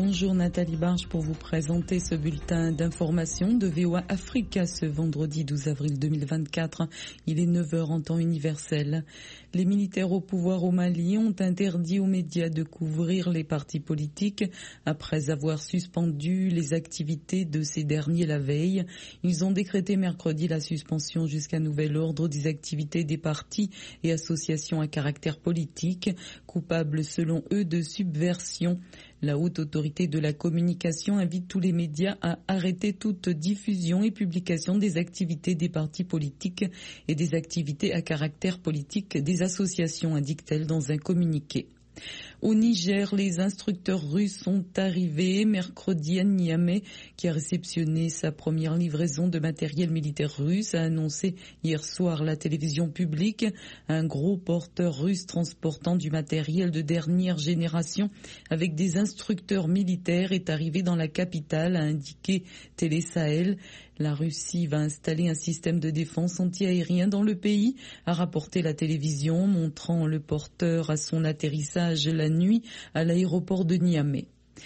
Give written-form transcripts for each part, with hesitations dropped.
Bonjour Nathalie Barge pour vous présenter ce bulletin d'information de VOA Africa ce vendredi 12 avril 2024. Il est 9h en temps universel. Les militaires au pouvoir au Mali ont interdit aux médias de couvrir les partis politiques après avoir suspendu les activités de ces derniers la veille. Ils ont décrété mercredi la suspension jusqu'à nouvel ordre des activités des partis et associations à caractère politique, coupables selon eux de subversion. La haute autorité de la communication invite tous les médias à arrêter toute diffusion et publication des activités des partis politiques et des activités à caractère politique des associations, indique-t-elle dans un communiqué. Au Niger, les instructeurs russes sont arrivés mercredi à Niamey, qui a réceptionné sa première livraison de matériel militaire russe, a annoncé hier soir la télévision publique. Un gros porteur russe transportant du matériel de dernière génération avec des instructeurs militaires est arrivé dans la capitale, a indiqué Télé Sahel. La Russie va installer un système de défense anti-aérien dans le pays, a rapporté la télévision, montrant le porteur à son atterrissage la nuit à l'aéroport de Niamey.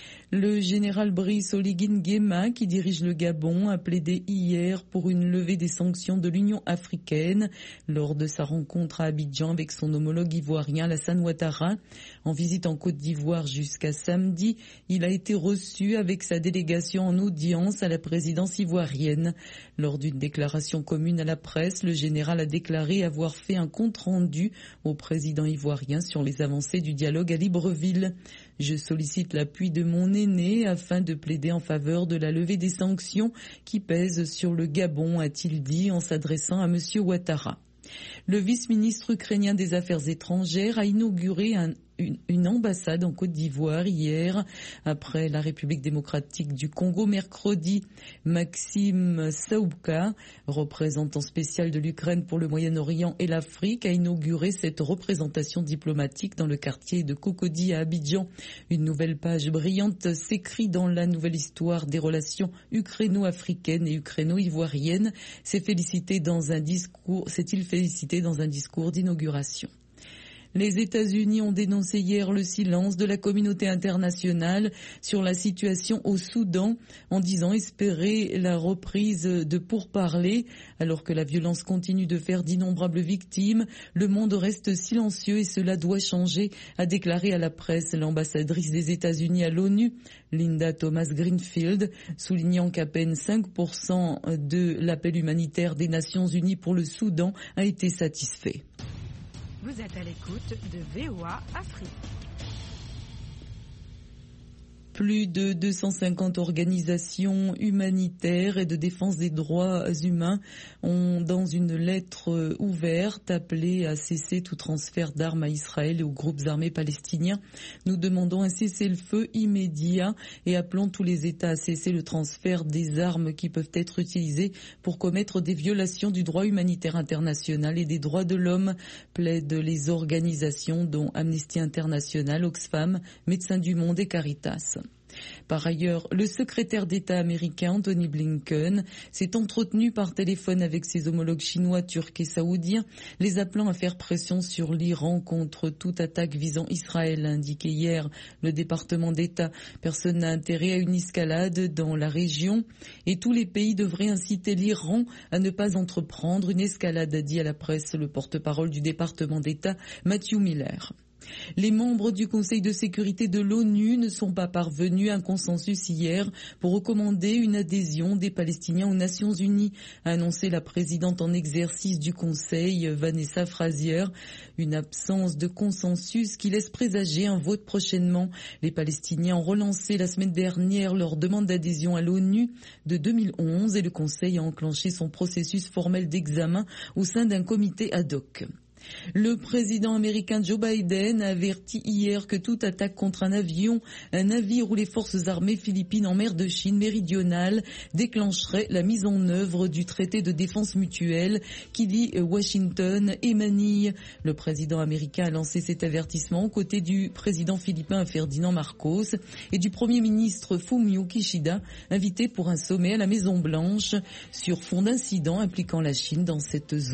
Le général Brice Oligui Nguema, qui dirige le Gabon, a plaidé hier pour une levée des sanctions de l'Union africaine lors de sa rencontre à Abidjan avec son homologue ivoirien Alassane Ouattara. En visite en Côte d'Ivoire jusqu'à samedi, il a été reçu avec sa délégation en audience à la présidence ivoirienne. Lors d'une déclaration commune à la presse, le général a déclaré avoir fait un compte-rendu au président ivoirien sur les avancées du dialogue à Libreville. Je sollicite l'appui de mon aîné afin de plaider en faveur de la levée des sanctions qui pèsent sur le Gabon, a-t-il dit en s'adressant à M. Ouattara. Le vice-ministre ukrainien des Affaires étrangères a inauguré une ambassade en Côte d'Ivoire hier, après la République démocratique du Congo mercredi. Maxime Saoubka, représentant spécial de l'Ukraine pour le Moyen-Orient et l'Afrique, a inauguré cette représentation diplomatique dans le quartier de Cocody à Abidjan. Une nouvelle page brillante s'écrit dans la nouvelle histoire des relations ukraino-africaines et ukraino-ivoiriennes, s'est-il félicité dans un discours d'inauguration. Les États-Unis ont dénoncé hier le silence de la communauté internationale sur la situation au Soudan, en disant espérer la reprise de pourparlers. Alors que la violence continue de faire d'innombrables victimes, le monde reste silencieux et cela doit changer, a déclaré à la presse l'ambassadrice des États-Unis à l'ONU, Linda Thomas-Greenfield, soulignant qu'à peine 5% de l'appel humanitaire des Nations Unies pour le Soudan a été satisfait. Vous êtes à l'écoute de VOA Afrique. Plus de 250 organisations humanitaires et de défense des droits humains ont, dans une lettre ouverte, appelé à cesser tout transfert d'armes à Israël et aux groupes armés palestiniens. Nous demandons un cessez-le-feu immédiat et appelons tous les États à cesser le transfert des armes qui peuvent être utilisées pour commettre des violations du droit humanitaire international et des droits de l'homme, plaident les organisations dont Amnesty International, Oxfam, Médecins du Monde et Caritas. Par ailleurs, le secrétaire d'État américain Anthony Blinken s'est entretenu par téléphone avec ses homologues chinois, turcs et saoudiens, les appelant à faire pression sur l'Iran contre toute attaque visant Israël, a indiqué hier le département d'État. Personne n'a intérêt à une escalade dans la région et tous les pays devraient inciter l'Iran à ne pas entreprendre une escalade, a dit à la presse le porte-parole du département d'État, Matthew Miller. Les membres du Conseil de sécurité de l'ONU ne sont pas parvenus à un consensus hier pour recommander une adhésion des Palestiniens aux Nations Unies, a annoncé la présidente en exercice du Conseil, Vanessa Frazier. Une absence de consensus qui laisse présager un vote prochainement. Les Palestiniens ont relancé la semaine dernière leur demande d'adhésion à l'ONU de 2011 et le Conseil a enclenché son processus formel d'examen au sein d'un comité ad hoc. Le président américain Joe Biden a averti hier que toute attaque contre un avion, un navire ou les forces armées philippines en mer de Chine méridionale déclencherait la mise en œuvre du traité de défense mutuelle qui lie Washington et Manille. Le président américain a lancé cet avertissement aux côtés du président philippin Ferdinand Marcos et du premier ministre Fumio Kishida, invité pour un sommet à la Maison Blanche sur fond d'incidents impliquant la Chine dans cette zone.